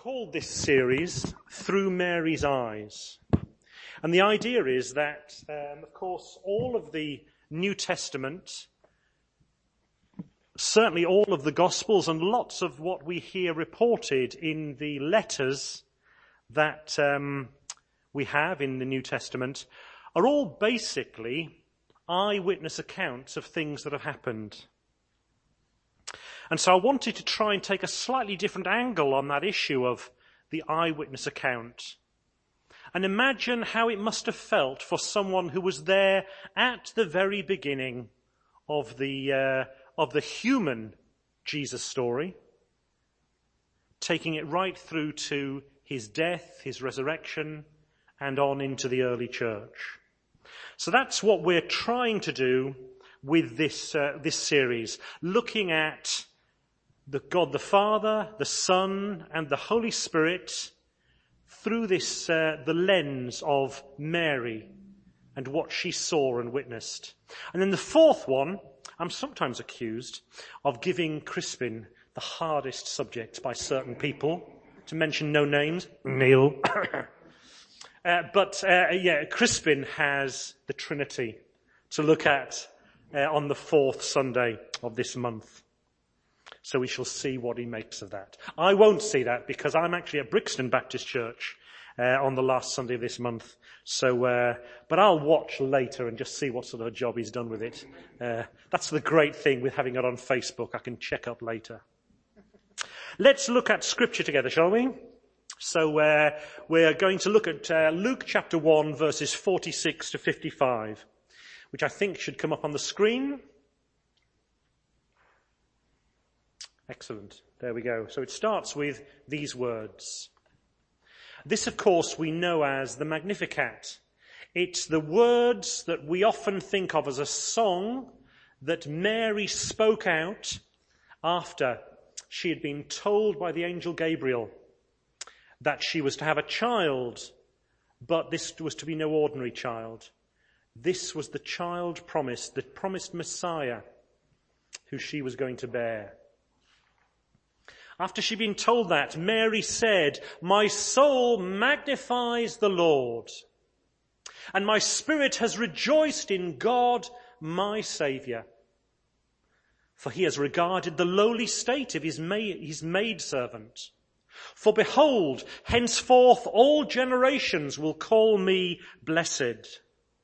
called this series Through Mary's Eyes. And the idea is that, of course, all of the New Testament, certainly all of the Gospels and lots of what we hear reported in the letters that we have in the New Testament, are all basically eyewitness accounts of things that have happened. And so I wanted to try and take a slightly different angle on that issue of the eyewitness account. And imagine how it must have felt for someone who was there at the very beginning of the human Jesus story, taking it right through to his death, his resurrection, and on into the early church. So that's what we're trying to do with this series, looking at God the Father, the Son, and the Holy Spirit through this the lens of Mary and what she saw and witnessed. And then the fourth one, I'm sometimes accused of giving Crispin the hardest subject by certain people, to mention no names, Neil. But Crispin has the Trinity to look at on the fourth Sunday of this month. So we shall see what he makes of that. I won't see that because I'm actually at Brixton Baptist Church on the last Sunday of this month. So, but I'll watch later and just see what sort of a job he's done with it. That's the great thing with having it on Facebook. I can check up later. Let's look at Scripture together, shall we? So we're going to look at Luke chapter 1, verses 46 to 55, which I think should come up on the screen. Excellent. There we go. So it starts with these words. This, of course, we know as the Magnificat. It's the words that we often think of as a song that Mary spoke out after she had been told by the angel Gabriel that she was to have a child, but this was to be no ordinary child. This was the child promised, the promised Messiah who she was going to bear. After she'd been told that, Mary said, "My soul magnifies the Lord, and my spirit has rejoiced in God, my Saviour. For he has regarded the lowly state of his maidservant. For behold, henceforth all generations will call me blessed.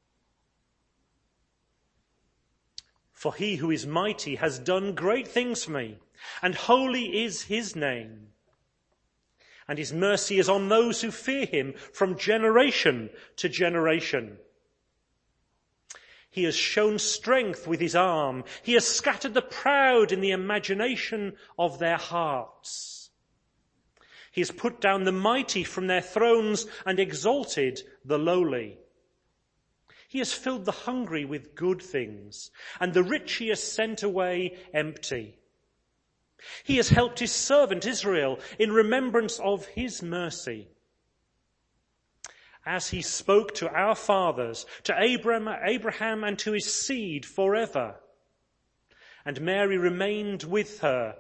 For he who is mighty has done great things for me, and holy is his name. And his mercy is on those who fear him from generation to generation. He has shown strength with his arm. He has scattered the proud in the imagination of their hearts. He has put down the mighty from their thrones and exalted the lowly. He has filled the hungry with good things, and the rich he has sent away empty. He has helped his servant Israel in remembrance of his mercy, as he spoke to our fathers, to Abraham and to his seed forever." And Mary remained with her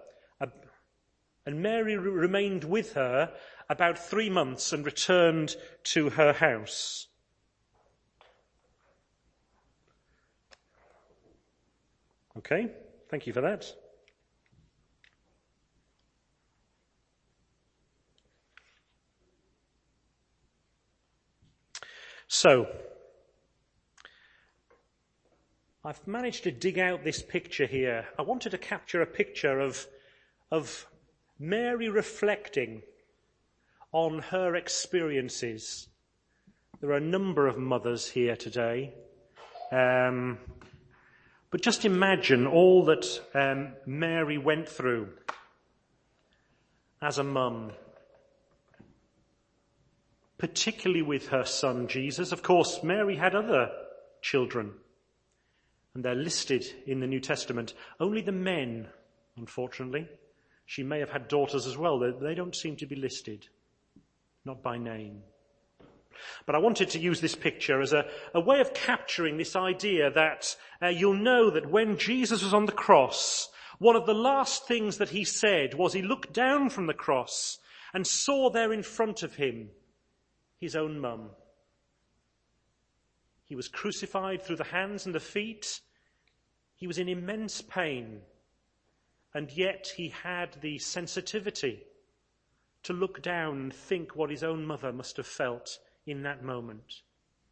about 3 months and returned to her house. Okay, thank you for that. So, I've managed to dig out this picture here. I wanted to capture a picture of Mary reflecting on her experiences. There are a number of mothers here today. But just imagine all that Mary went through as a mum, particularly with her son Jesus. Of course, Mary had other children, and they're listed in the New Testament. Only the men, unfortunately. She may have had daughters as well. They don't seem to be listed, not by name. But I wanted to use this picture as a way of capturing this idea that you'll know that when Jesus was on the cross, one of the last things that he said was he looked down from the cross and saw there in front of him his own mum. He was crucified through the hands and the feet. He was in immense pain, and yet he had the sensitivity to look down and think what his own mother must have felt in that moment.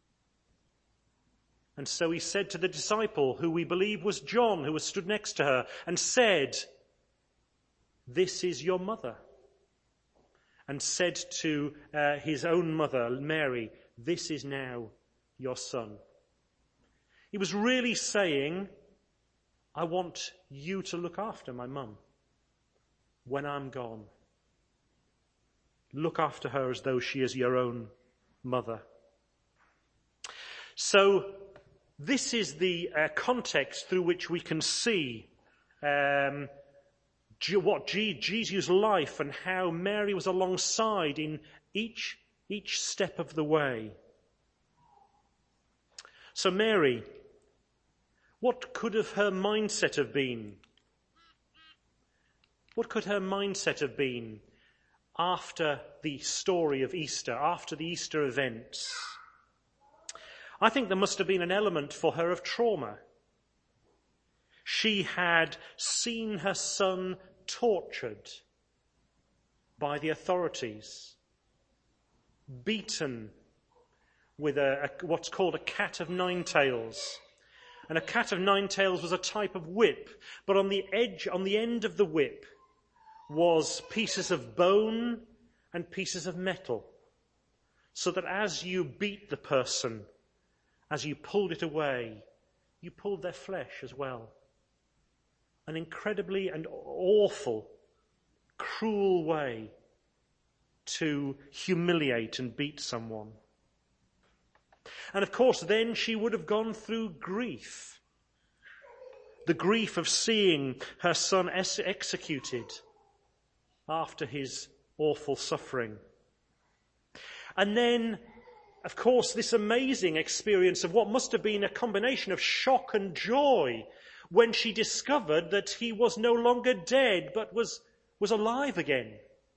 And so he said to the disciple, who we believe was John, who was stood next to her, and said, "This is your mother." And said to his own mother, Mary, "This is now your son." He was really saying, I want you to look after my mum when I'm gone. Look after her as though she is your own mother. So this is the context through which we can see what Jesus' life and how Mary was alongside in each step of the way. So Mary, what could have her mindset have been? What could her mindset have been after the story of Easter, after the Easter events? I think there must have been an element for her of trauma. She had seen her son tortured by the authorities, beaten with what's called a cat of nine tails. And a cat of nine tails was a type of whip, but on the end of the whip was pieces of bone and pieces of metal, so that as you beat the person, as you pulled it away, you pulled their flesh as well. An incredibly and awful, cruel way to humiliate and beat someone. And of course, then she would have gone through grief. The grief of seeing her son executed after his awful suffering. And then, of course, this amazing experience of what must have been a combination of shock and joy when she discovered that he was no longer dead, but was alive again.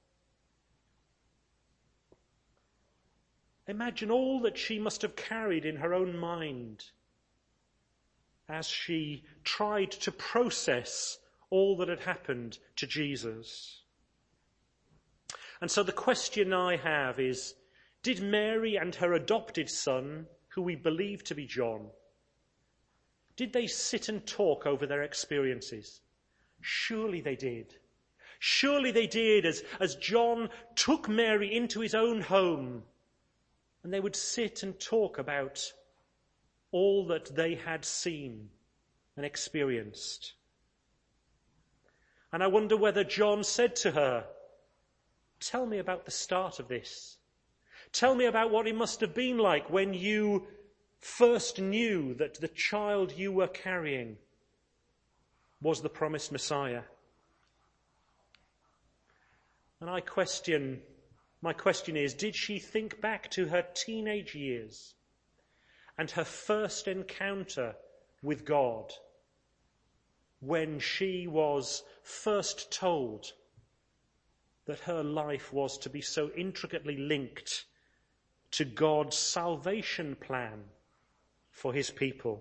Imagine all that she must have carried in her own mind as she tried to process all that had happened to Jesus. And so the question I have is, did Mary and her adopted son, who we believe to be John, did they sit and talk over their experiences? Surely they did. Surely they did, as John took Mary into his own home, and they would sit and talk about all that they had seen and experienced. And I wonder whether John said to her, "Tell me about the start of this. Tell me about what it must have been like when you first knew that the child you were carrying was the promised Messiah." And my question is, did she think back to her teenage years and her first encounter with God when she was first told that her life was to be so intricately linked to God's salvation plan for his people?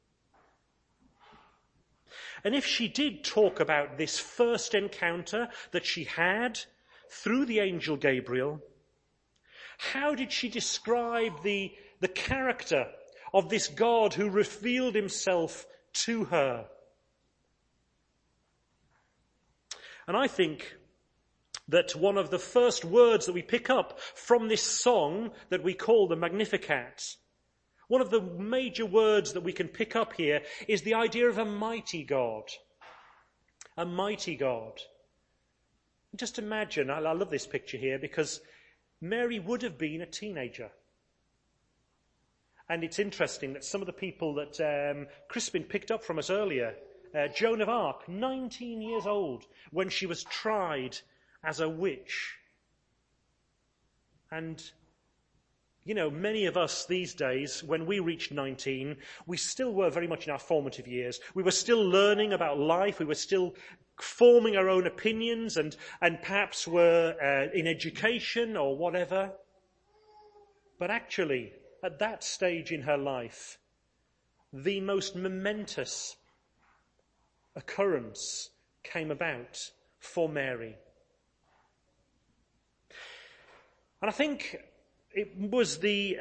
And if she did talk about this first encounter that she had through the angel Gabriel, how did she describe the character of this God who revealed himself to her? And I think that one of the first words that we pick up from this song that we call the Magnificat, one of the major words that we can pick up here is the idea of a mighty God. A mighty God. Just imagine, I love this picture here because Mary would have been a teenager. And it's interesting that some of the people that Crispin picked up from us earlier, Joan of Arc, 19 years old when she was tried as a witch. And, you know, many of us these days, when we reached 19, we still were very much in our formative years. We were still learning about life. We were still forming her own opinions and perhaps were in education or whatever. But actually, at that stage in her life, the most momentous occurrence came about for Mary. And I think it was the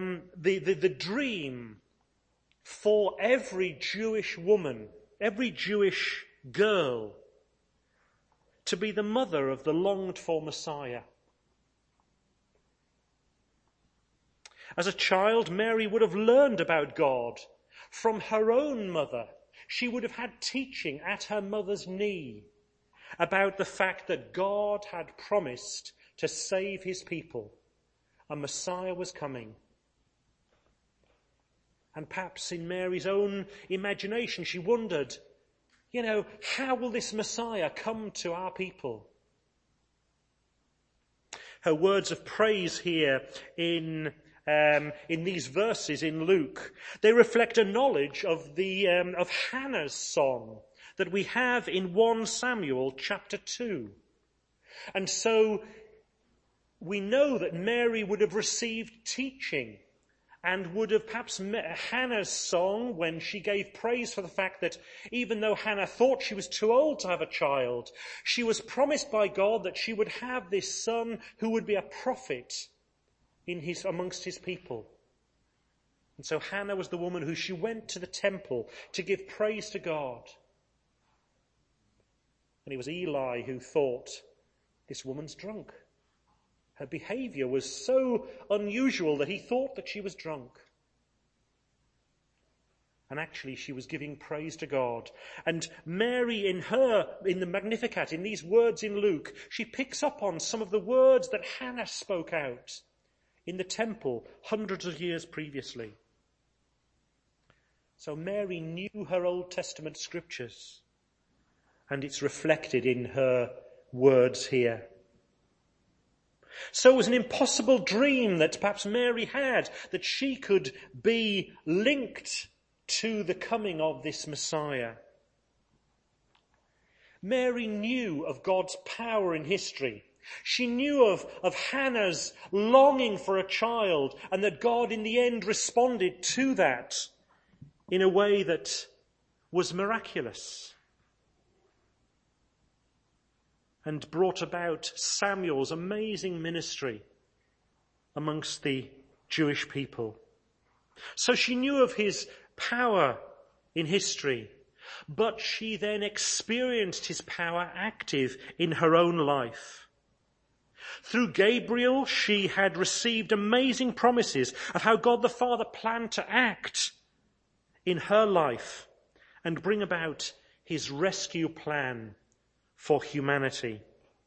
dream for every Jewish woman, every Jewish girl, to be the mother of the longed-for Messiah. As a child, Mary would have learned about God from her own mother. She would have had teaching at her mother's knee about the fact that God had promised to save his people. A Messiah was coming. And perhaps in Mary's own imagination, she wondered, how will this Messiah come to our people? Her words of praise here in these verses in Luke, they reflect a knowledge of of Hannah's song that we have in 1 Samuel chapter 2. And so we know that Mary would have received teaching and would have perhaps met Hannah's song when she gave praise for the fact that even though Hannah thought she was too old to have a child, she was promised by God that she would have this son who would be a prophet amongst his people. And so Hannah was the woman who she went to the temple to give praise to God. And it was Eli who thought, this woman's drunk. Her behavior was so unusual that he thought that she was drunk. And actually she was giving praise to God. And Mary in the Magnificat, in these words in Luke, she picks up on some of the words that Hannah spoke out in the temple hundreds of years previously. So Mary knew her Old Testament scriptures, and it's reflected in her words here. So it was an impossible dream that perhaps Mary had, that she could be linked to the coming of this Messiah. Mary knew of God's power in history. She knew of Hannah's longing for a child, and that God in the end responded to that in a way that was miraculous and brought about Samuel's amazing ministry amongst the Jewish people. So she knew of his power in history, but she then experienced his power active in her own life. Through Gabriel, she had received amazing promises of how God the Father planned to act in her life and bring about his rescue plan for humanity.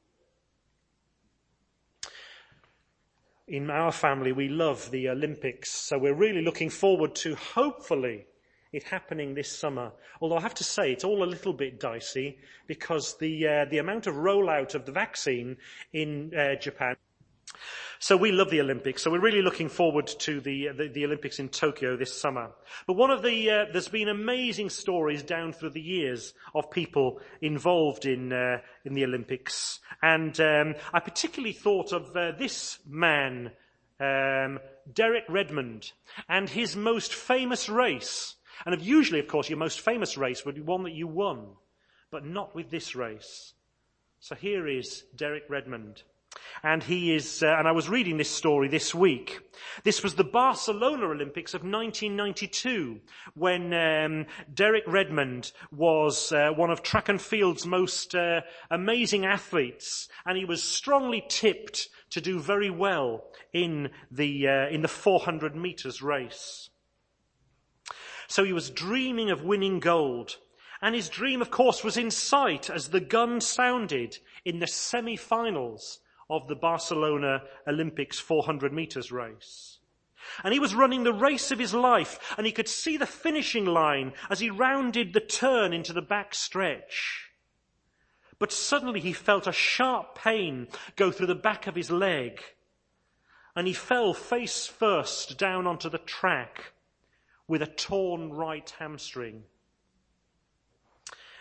In our family, we love the Olympics, so we're really looking forward to, hopefully, it happening this summer. Although I have to say, it's all a little bit dicey because the amount of rollout of the vaccine in Japan. So we love the Olympics. So we're really looking forward to the Olympics in Tokyo this summer. But one of there's been amazing stories down through the years of people involved in the Olympics. And I particularly thought of this man, Derek Redmond, and his most famous race. And usually, of course, your most famous race would be one that you won, but not with this race. So here is Derek Redmond. And he is, and I was reading this story this week. This was the Barcelona Olympics of 1992, when Derek Redmond was one of track and field's most amazing athletes, and he was strongly tipped to do very well in the 400 meters race. So he was dreaming of winning gold. And his dream, of course, was in sight as the gun sounded in the semi-finals of the Barcelona Olympics 400 meters race. And he was running the race of his life, and he could see the finishing line as he rounded the turn into the back stretch. But suddenly he felt a sharp pain go through the back of his leg, and he fell face first down onto the track with a torn right hamstring.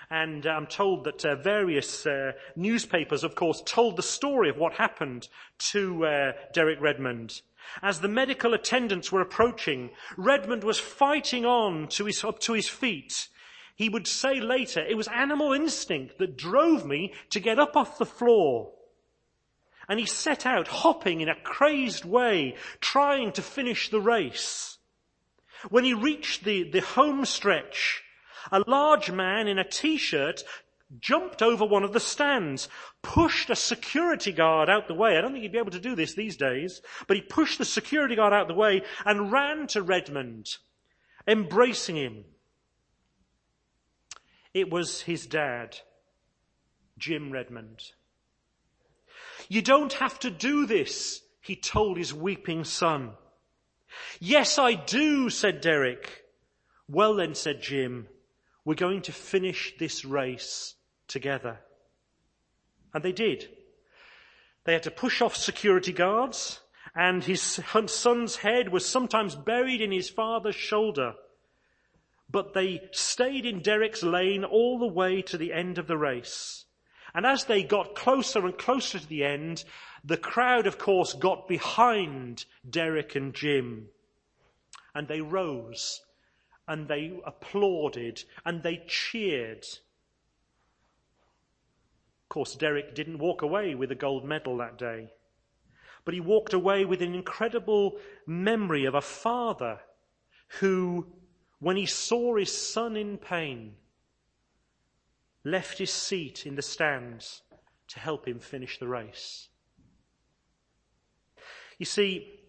And I'm told that various newspapers, of course, told the story of what happened to Derek Redmond. As the medical attendants were approaching, Redmond was fighting on up to his feet. He would say later, "It was animal instinct that drove me to get up off the floor." And he set out hopping in a crazed way, trying to finish the race. When he reached the home stretch, a large man in a t-shirt jumped over one of the stands, pushed a security guard out the way. I don't think he'd be able to do this these days, but he pushed the security guard out the way and ran to Redmond, embracing him. It was his dad, Jim Redmond. "You don't have to do this," he told his weeping son. "Yes, I do," said Derek. "Well then," said Jim, "we're going to finish this race together." And they did. They had to push off security guards, and his son's head was sometimes buried in his father's shoulder. But they stayed in Derek's lane all the way to the end of the race. And as they got closer and closer to the end, the crowd, of course, got behind Derek and Jim. And they rose, and they applauded, and they cheered. Of course, Derek didn't walk away with a gold medal that day, but he walked away with an incredible memory of a father who, when he saw his son in pain, left his seat in the stands to help him finish the race. You see,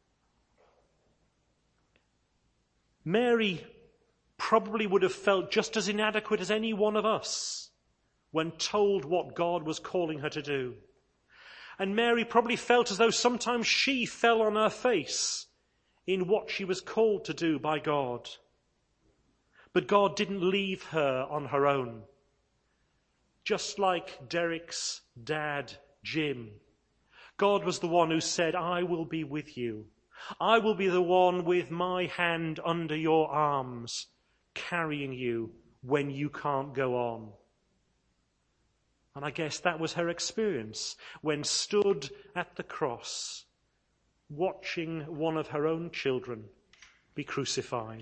Mary probably would have felt just as inadequate as any one of us when told what God was calling her to do. And Mary probably felt as though sometimes she fell on her face in what she was called to do by God. But God didn't leave her on her own. Just like Derek's dad, Jim, God was the one who said, "I will be with you. I will be the one with my hand under your arms, carrying you when you can't go on." And I guess that was her experience when stood at the cross, watching one of her own children be crucified.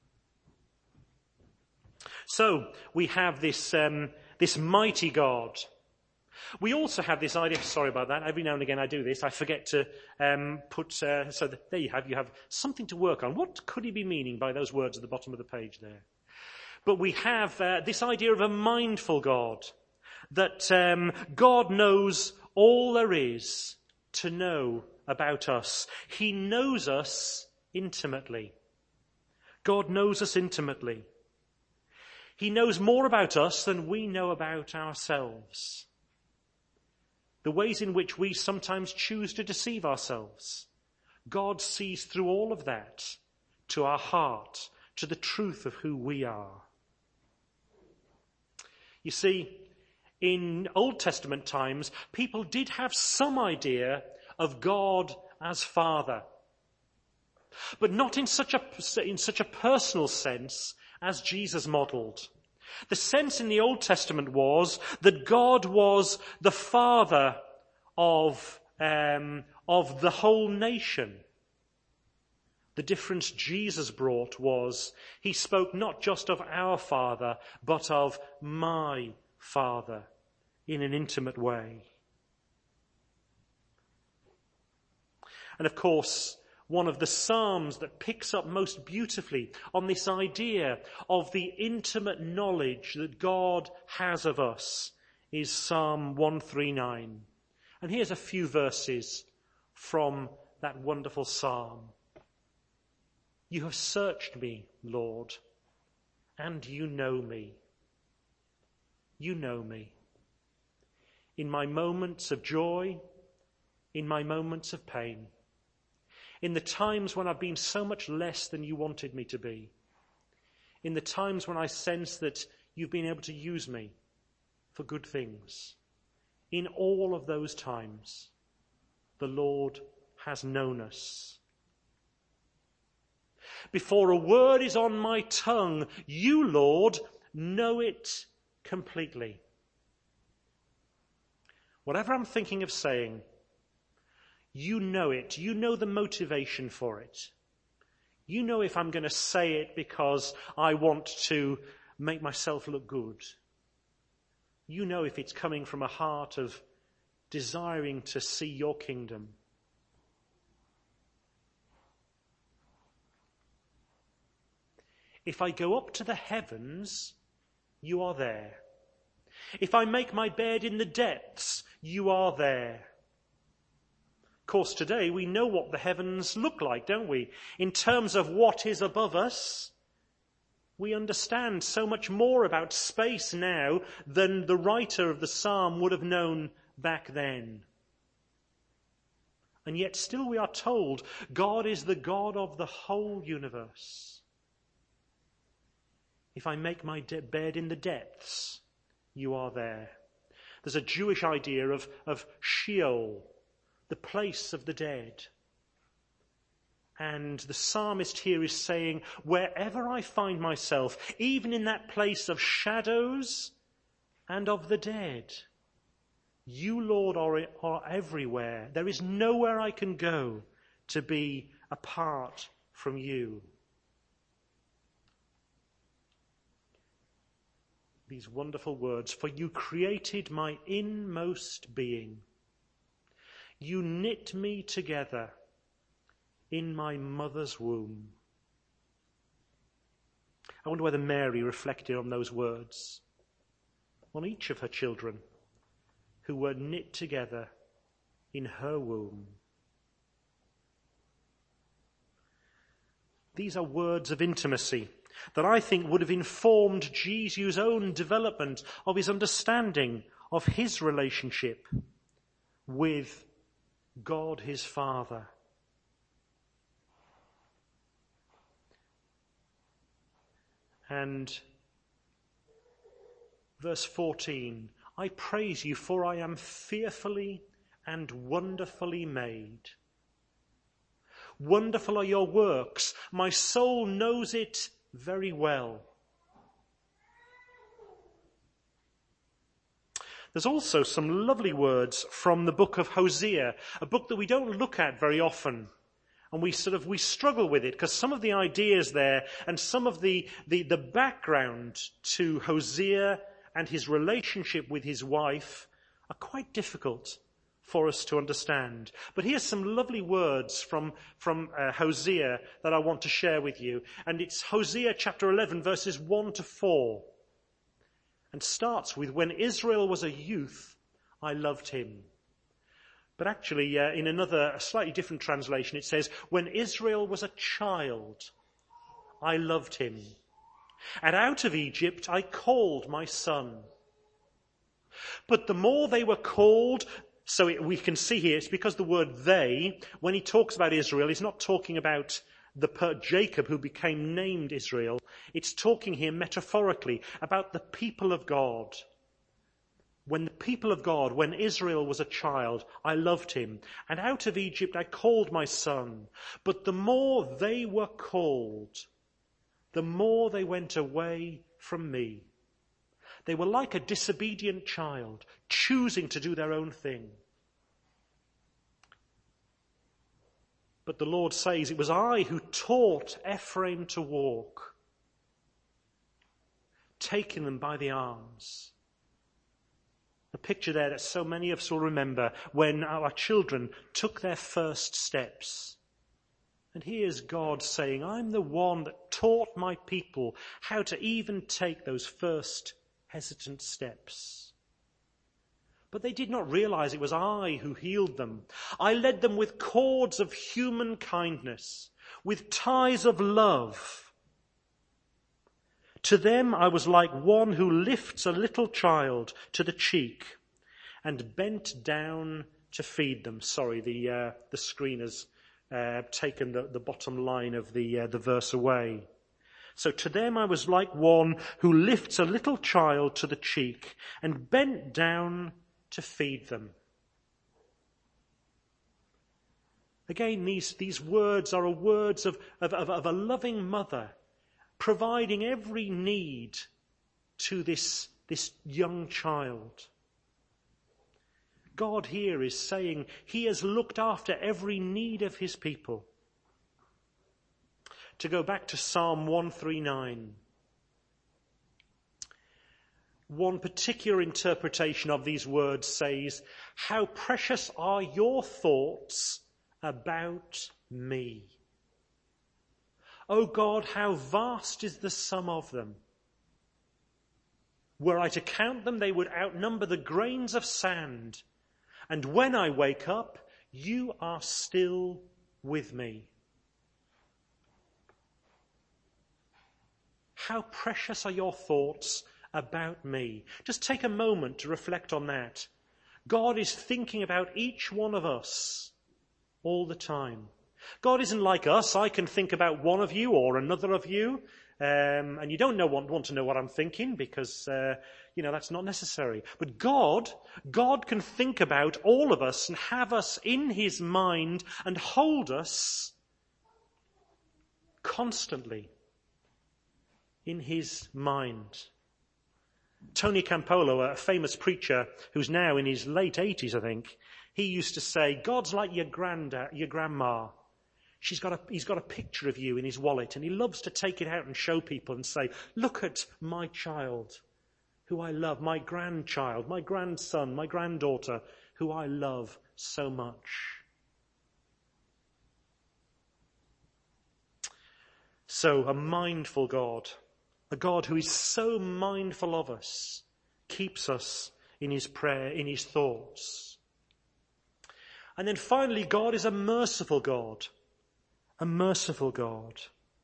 So we have this mighty God. We also have this idea, sorry about that, every now and again I do this, I forget to so that there you have something to work on. What could he be meaning by those words at the bottom of the page there? But we have this idea of a mindful God, that God knows all there is to know about us. He knows us intimately. God knows us intimately. He knows more about us than we know about ourselves. The ways in which we sometimes choose to deceive ourselves. God sees through all of that to our heart, to the truth of who we are. You see, in Old Testament times, people did have some idea of God as Father, but not in such a personal sense as Jesus modelled. The sense in the Old Testament was that God was the Father of the whole nation. The difference Jesus brought was he spoke not just of our Father, but of my Father in an intimate way. And of course, one of the Psalms that picks up most beautifully on this idea of the intimate knowledge that God has of us is Psalm 139. And here's a few verses from that wonderful psalm. "You have searched me, Lord, and you know me. You know me. In my moments of joy, in my moments of pain, in the times when I've been so much less than you wanted me to be, in the times when I sense that you've been able to use me for good things. In all of those times, the Lord has known us. Before a word is on my tongue, you, Lord, know it completely. Whatever I'm thinking of saying, you know it. You know the motivation for it. You know if I'm going to say it because I want to make myself look good. You know if it's coming from a heart of desiring to see your kingdom. If I go up to the heavens, you are there. If I make my bed in the depths, you are there. Of course, today we know what the heavens look like, don't we? In terms of what is above us, we understand so much more about space now than the writer of the psalm would have known back then. And yet still we are told God is the God of the whole universe. If I make my bed in the depths, you are there. There's a Jewish idea of Sheol, the place of the dead. And the psalmist here is saying, wherever I find myself, even in that place of shadows and of the dead, you, Lord, are everywhere. There is nowhere I can go to be apart from you. These wonderful words, for you created my inmost being. You knit me together in my mother's womb. I wonder whether Mary reflected on those words, on each of her children who were knit together in her womb. These are words of intimacy that I think would have informed Jesus' own development of his understanding of his relationship with God his Father. And verse 14, I praise you, for I am fearfully and wonderfully made. Wonderful are your works. My soul knows it very well. There's also some lovely words from the book of Hosea, a book that we don't look at very often. And we struggle with it because some of the ideas there and some of the background to Hosea and his relationship with his wife are quite difficult for us to understand. But here's some lovely words from Hosea that I want to share with you. And it's Hosea chapter 11, verses 1 to 4. And starts with, when Israel was a youth, I loved him. But actually, in a slightly different translation, it says, when Israel was a child, I loved him. And out of Egypt I called my son. But the more they were called, we can see here, it's because the word they, when he talks about Israel, he's not talking about Jacob who became named Israel. It's talking here metaphorically about the people of God. When the people of God, when Israel was a child, I loved him. And out of Egypt I called my son. But the more they were called, the more they went away from me. They were like a disobedient child, choosing to do their own thing. But the Lord says, it was I who taught Ephraim to walk, taking them by the arms. A picture there that so many of us will remember when our children took their first steps. And here's God saying, I'm the one that taught my people how to even take those first hesitant steps. But they did not realize it was I who healed them. I led them with cords of human kindness, with ties of love. To them I was like one who lifts a little child to the cheek and bent down to feed them. Sorry, the screen has taken the bottom line of the verse away. So to them I was like one who lifts a little child to the cheek and bent down to feed them. Again, these words are words of a loving mother providing every need to this this young child. God here is saying he has looked after every need of his people. To go back to Psalm 139, one particular interpretation of these words says, "How precious are your thoughts about me. O God, how vast is the sum of them. Were I to count them, they would outnumber the grains of sand. And when I wake up, you are still with me." How precious are your thoughts about me? Just take a moment to reflect on that. God is thinking about each one of us all the time. God isn't like us. I can think about one of you or another of you, and you don't want to know what I'm thinking because, that's not necessary. But God can think about all of us and have us in his mind and hold us constantly in his mind. Tony Campolo, a famous preacher who's now in his late 80s, I think, he used to say, God's like your grandma. He's got a picture of you in his wallet, and he loves to take it out and show people and say, look at my child, who I love, my grandchild, my grandson, my granddaughter, who I love so much. So a mindful God, a God who is so mindful of us, keeps us in his prayer, in his thoughts. And then finally, God is a merciful God. A merciful God.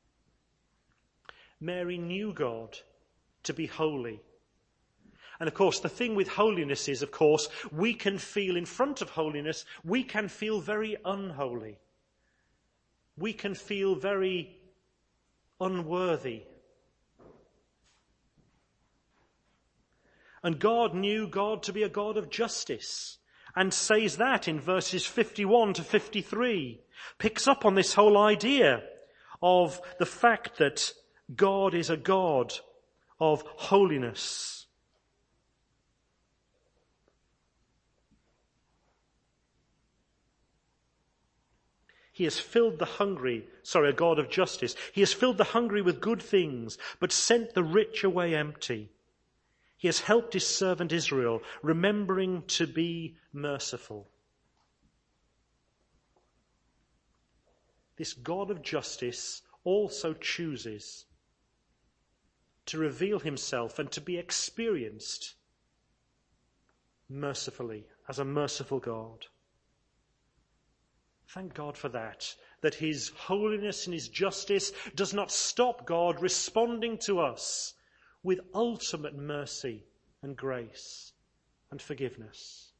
Mary knew God to be holy. And of course, the thing with holiness is, of course, we can feel in front of holiness, we can feel very unholy. We can feel very unworthy. And God knew God to be a God of justice, and says that in verses 51 to 53, picks up on this whole idea of the fact that God is a God of holiness. He has filled the hungry, a God of justice. He has filled the hungry with good things, but sent the rich away empty. He has helped his servant Israel, remembering to be merciful. This God of justice also chooses to reveal himself and to be experienced mercifully as a merciful God. Thank God for that his holiness and his justice does not stop God responding to us with ultimate mercy and grace and forgiveness.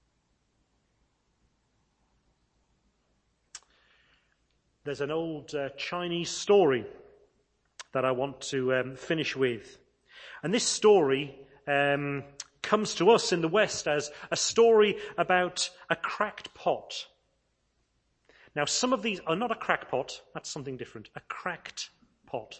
There's an old Chinese story that I want to finish with. And this story comes to us in the West as a story about a cracked pot. Now, some of these are not a crackpot. That's something different. A cracked pot.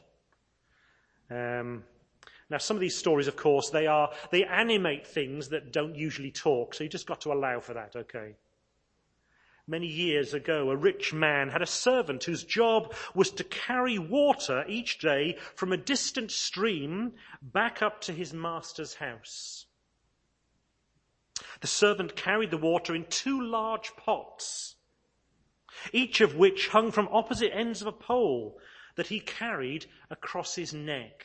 Now, some of these stories, of course, they animate things that don't usually talk, so you just got to allow for that, okay? Many years ago, a rich man had a servant whose job was to carry water each day from a distant stream back up to his master's house. The servant carried the water in 2 large pots, each of which hung from opposite ends of a pole that he carried across his neck.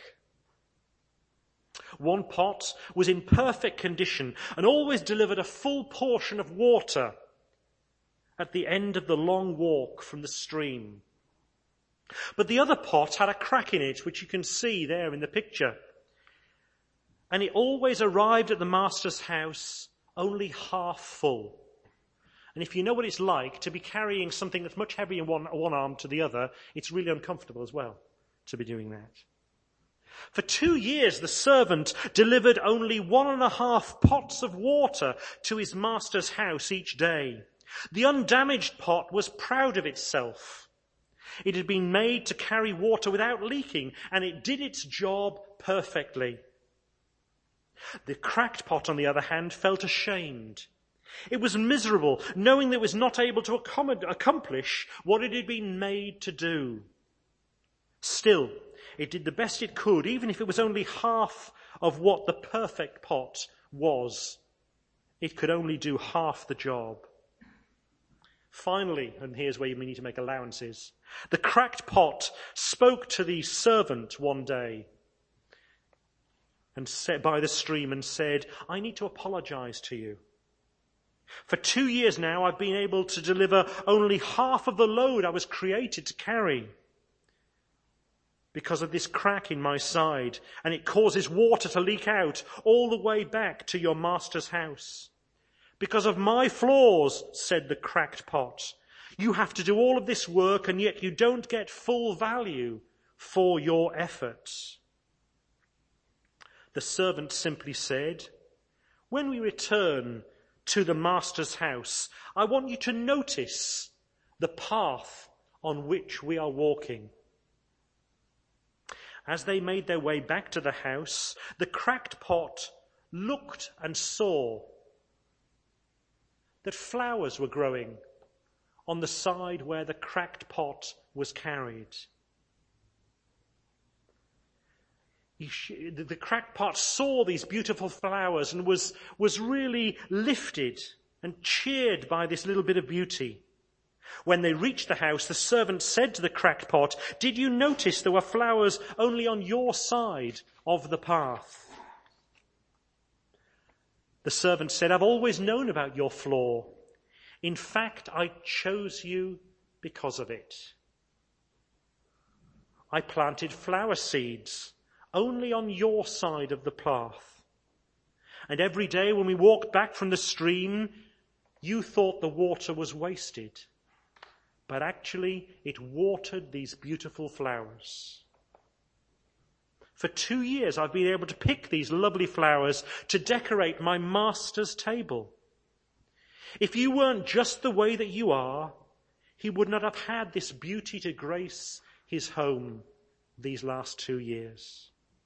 One pot was in perfect condition and always delivered a full portion of water at the end of the long walk from the stream. But the other pot had a crack in it, which you can see there in the picture. And it always arrived at the master's house only half full. And if you know what it's like to be carrying something that's much heavier in one arm to the other, it's really uncomfortable as well to be doing that. For 2 years, the servant delivered only 1.5 pots of water to his master's house each day. The undamaged pot was proud of itself. It had been made to carry water without leaking, and it did its job perfectly. The cracked pot, on the other hand, felt ashamed. It was miserable, knowing that it was not able to accomplish what it had been made to do. Still, it did the best it could, even if it was only half of what the perfect pot was. It could only do half the job. Finally, and here's where we need to make allowances, the cracked pot spoke to the servant one day and said, by the stream, and said, "I need to apologize to you. For 2 years now, I've been able to deliver only half of the load I was created to carry because of this crack in my side, and it causes water to leak out all the way back to your master's house. Because of my flaws," said the cracked pot, "you have to do all of this work, and yet you don't get full value for your efforts." The servant simply said, "When we return to the master's house, I want you to notice the path on which we are walking." As they made their way back to the house, the cracked pot looked and saw that flowers were growing on the side where the cracked pot was carried. The cracked pot saw these beautiful flowers and was really lifted and cheered by this little bit of beauty. When they reached the house, the servant said to the cracked pot, "Did you notice there were flowers only on your side of the path?" The servant said, "I've always known about your flaw. In fact, I chose you because of it. I planted flower seeds only on your side of the path. And every day when we walked back from the stream, you thought the water was wasted. But actually, it watered these beautiful flowers. For 2 years, I've been able to pick these lovely flowers to decorate my master's table. If you weren't just the way that you are, he would not have had this beauty to grace his home these last 2 years."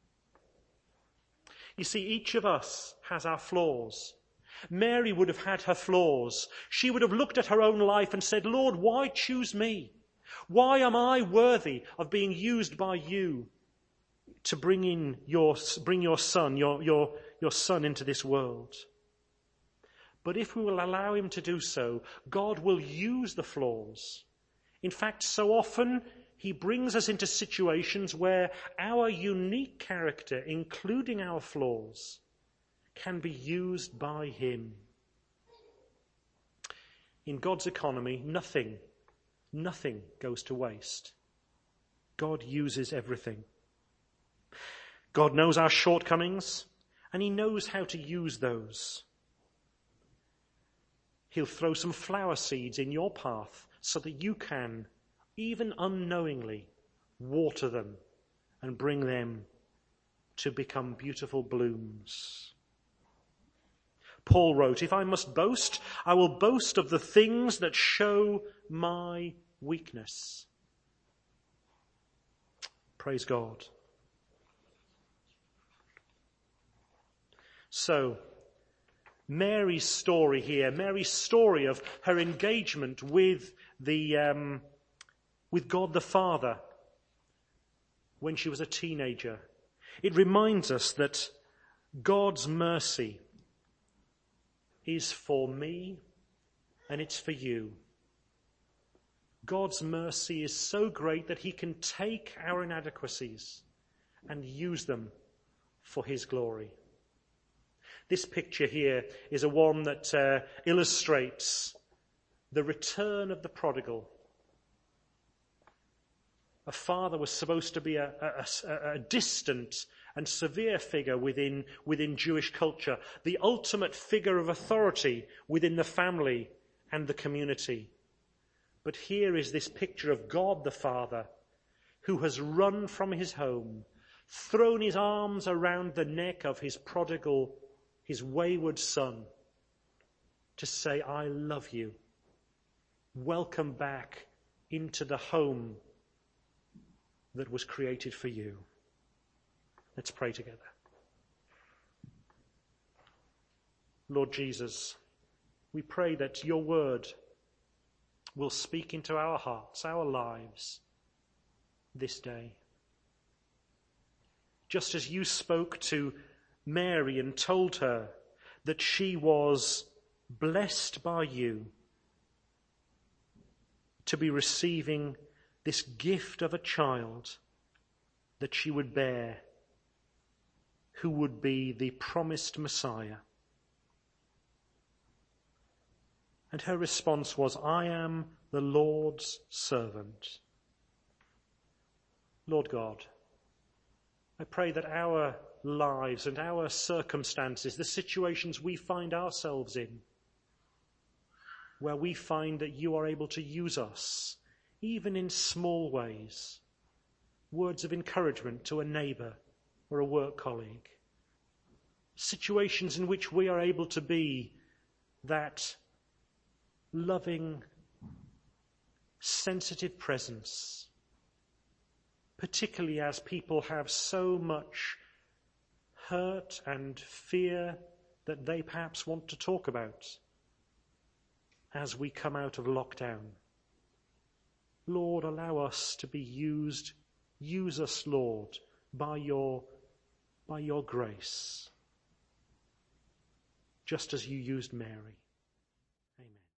You see, each of us has our flaws. Mary would have had her flaws. She would have looked at her own life and said, "Lord, why choose me? Why am I worthy of being used by you to bring your son into this world?" But if we will allow him to do so, God will use the flaws. In fact, so often he brings us into situations where our unique character, including our flaws, can be used by him. In God's economy, nothing goes to waste. God uses everything. God knows our shortcomings, and he knows how to use those. He'll throw some flower seeds in your path so that you can, even unknowingly, water them and bring them to become beautiful blooms. Paul wrote, "If I must boast, I will boast of the things that show my weakness." Praise God. So, Mary's story here, Mary's story of her engagement with God the Father when she was a teenager, it reminds us that God's mercy is for me and it's for you. God's mercy is so great that he can take our inadequacies and use them for his glory. This picture here is a one that illustrates the return of the prodigal. A father was supposed to be a distant and severe figure within Jewish culture, the ultimate figure of authority within the family and the community. But here is this picture of God the Father, who has run from his home, thrown his arms around the neck of his prodigal, his wayward son, to say, "I love you. Welcome back into the home that was created for you." Let's pray together. Lord Jesus, we pray that your word will speak into our hearts, our lives, this day. Just as you spoke to Mary and told her that she was blessed by you to be receiving this gift of a child that she would bear, who would be the promised Messiah. And her response was, I am the Lord's servant. Lord God, I pray that our lives and our circumstances, the situations we find ourselves in, where we find that you are able to use us, even in small ways, words of encouragement to a neighbour or a work colleague, situations in which we are able to be that loving, sensitive presence, particularly as people have so much hurt and fear that they perhaps want to talk about as we come out of lockdown. Lord, allow us to be used. Use us, Lord, by your grace, just as you used Mary.